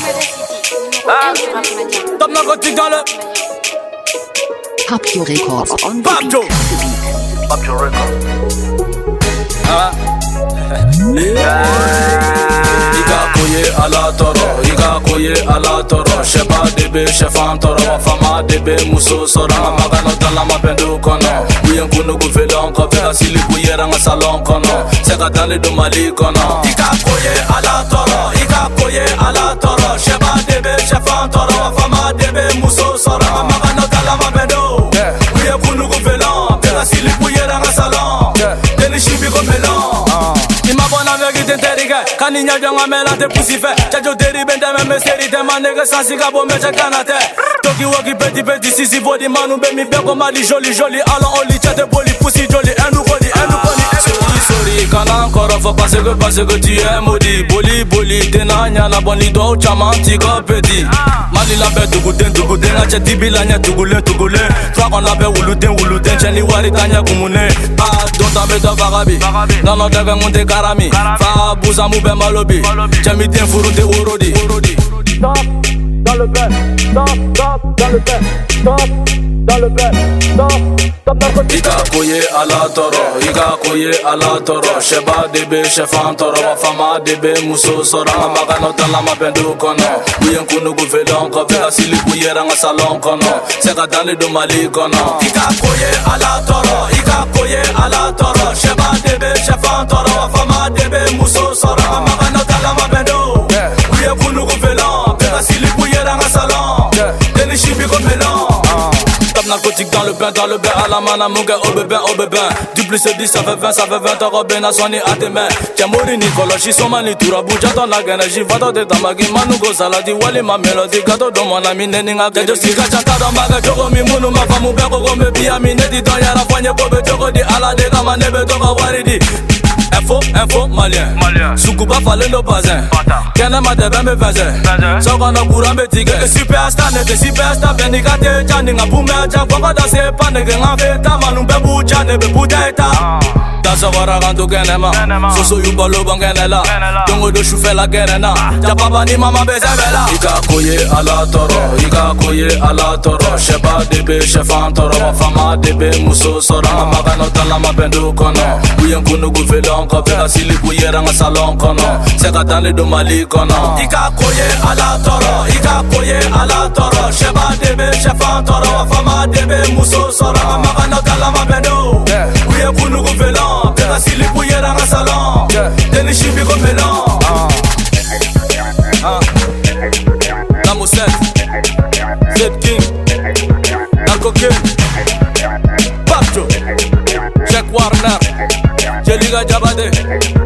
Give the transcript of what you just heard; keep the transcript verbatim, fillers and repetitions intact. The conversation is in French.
Top narcotique dans le Papio Records on Papio Papio Records. Ah Iga koye ala toro, iga koye ala toro. Sheba debe, shefan toro, fama debe, muso sora. Magano dala mapendo kono. Uyen kunu guvelon ko vega sili kuyera nga salon kono. Seka dale do mali kono. Iga koye ala toro, iga koye ala toro. Sheba debe, shefan toro, fama debe, muso sora. Magano dala mapendo. Uyen kunu guvelon, vega sili kuyera nga salon. Deni shibi ko melon. Imabona vegi tenteriga, kaninya jonga mela te pusife. Chajo deri bende me meseri te manega sansi kabo mecha kanate. Toki woki petit petit sisi body manu be mi beko mali joli joli. Alon oli chate boli pussy joli. Enu koni, enu koni. Sorry sorry, kana encore faut parce que parce que tu es maudit. Boli boli, tena nyana boni do chamanti ko petit. Mali la be tuguden tuguden ache tibila nya tugulen tugulen. Toi on la be wuluden wuluden cheni wari tanya kumune. Ah don't tabe to vagabi. Nano daga monte karami. Fa buza mu be malobi. Chemi ten furu te urodi. Stop dans le bed. Stop stop dans le bed. Stop dans le bed. Stop stop dans le bed. Iga koye ala toro, iga koye ala toro. Sheba debe, shefan toro, fama debe, muso sora. Magano dala mapendo kono. Uyen kunu guvelon ko vega sili kuyera nga salon kono. Seka dale do mali kono. Iga koye ala toro, iga koye ala toro. Sheba debe, shefan toro, fama debe, muso sora. Magano dala mapendo. Uyen kunu guvelon, vega sili kuyera nga salon. Deni shibi ko melon. Narcotique dans le bain, dans le bain, à la main, mon gars, au bébé, au bébé. Du plus c'est dix, ça fait vingt, ça fait vingt, t'auras bien à soigner à tes mains. Tiens, mori, Nicolas, j'y sont mani, tout rabou, j'attends la gaine, j'y va dans tes tamagis, manougo, saladi, wali, ma mélodie, gâteau, dans mon ami, néninga, t'es de ciga, j'entends dans ma gâteau, mi mounou, ma femme, mon père, comme bien, mi nédi, dans y'a la poignée, bobe, toko, di, ala, de, gama, nebe, toko, waridi. Info, info, malien, malien. Sukuba, fallait nos bazin. Kena ma debe me vinze. Sokona kura me tige. Superstar, nete superstar, benikate, jani nga bume, aja, kwaka da se pa, nege nga veta, manu bebu, jane, bebu deta. Dansa wara kanto kenema. Soso yu balo bang kenela. Dongo do shufe la kenena. Japapa ni mama bezebela. Iga koye ala toro, iga koye ala toro. Sheba debe, shefan toro, fama debe, muso sora. Magano dala mapendo kono. Uyen kunu guvelon ko vega sili kuyera nga salon kono. Seka dale do mali kono. Iga koye ala toro, iga koye ala toro. Sheba debe, shefan toro, fama debe, muso sora. Magano dala mapendo. Uyen kunu guvelon, vega sili kuyera nga salon. Deni shibi ko melon. Namo set, Zed King, Narco King, Papio, Jack Warner, Jeliga Jabade.